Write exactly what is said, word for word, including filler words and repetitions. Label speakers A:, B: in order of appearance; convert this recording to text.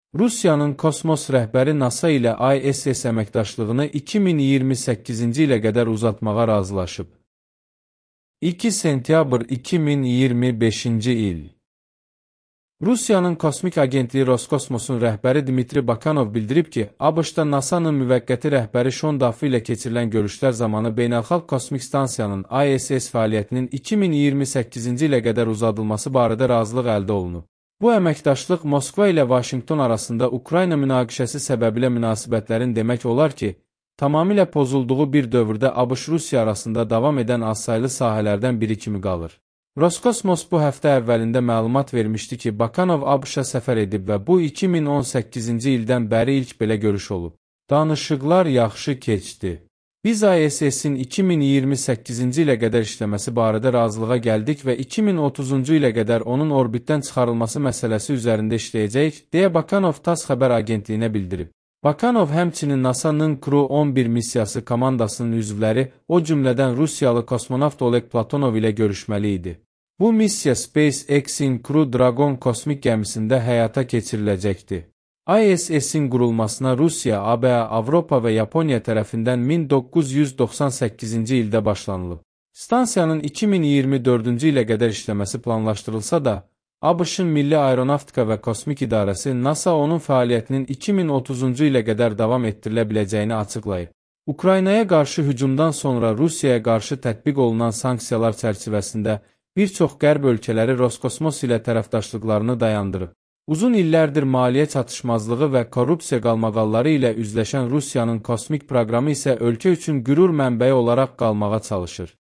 A: Rusiyanın kosmos rəhbəri NASA ilə I S S əməkdaşlığını iki min iyirmi səkkizinci ilə qədər uzatmağa razılaşıb. iki sentyabr iki min iyirmi beşinci il. Rusiyanın Kosmik Agentliyi Roskosmosun rəhbəri Dmitri Bakanov bildirib ki, ABŞ-da NASA'nın müvəqqəti rəhbəri Şon Duffy ilə keçirilən görüşlər zamanı Beynəlxalq Kosmik Stansiyanın I S S fəaliyyətinin iki min iyirmi səkkizinci ilə qədər uzadılması barədə razılıq əldə olunub. Bu əməkdaşlıq Moskva ilə Vaşinqton arasında Ukrayna münaqişəsi səbəbilə münasibətlərin demək olar ki, tamamilə pozulduğu bir dövrdə ABŞ-Rusiya arasında davam edən azsaylı sahələrdən biri kimi qalır. Roskosmos bu həftə əvvəlində məlumat vermişdi ki, Bakanov ABŞ-a səfər edib və bu iki min on səkkizinci ildən bəri ilk belə görüş olub. Danışıqlar yaxşı keçdi. Biz I S S-in iki min iyirmi səkkizinci ilə qədər işləməsi barədə razılığa gəldik və iki min otuzuncu ilə qədər onun orbitdən çıxarılması məsələsi üzərində işləyəcəyik, deyə Bakanov TASS xəbər agentliyinə bildirib. Bakanov həmçinin NASA-nın Crew on bir missiyası komandasının üzvləri, o cümlədən Rusiyalı kosmonavt Oleg Platonov ilə görüşməli idi. Bu missiya SpaceX-in Crew Dragon kosmik gəmisində həyata keçiriləcəkdi. I S S-in qurulmasına Rusiya, A B A, Avropa və Yaponiya tərəfindən min doqquz yüz doxsan səkkizinci ildə başlanılıb. Stansiyanın iki min iyirmi dördüncü ilə qədər işləməsi planlaşdırılsa da, ABŞ-ın Milli Aeronavtika və Kosmik İdarəsi NASA onun fəaliyyətinin iki min otuzuncu ilə qədər davam etdirilə biləcəyini açıqlayıb. Ukraynaya qarşı hücumdan sonra Rusiyaya qarşı tətbiq olunan sanksiyalar çərçivəsində bir çox qərb ölkələri Roskosmos ilə tərəfdaşlıqlarını dayandırıb. Uzun illərdir maliyyə çatışmazlığı və korrupsiya qalmaqalları ilə üzləşən Rusiyanın kosmik proqramı isə ölkə üçün qürur mənbəyi olaraq qalmağa çalışır.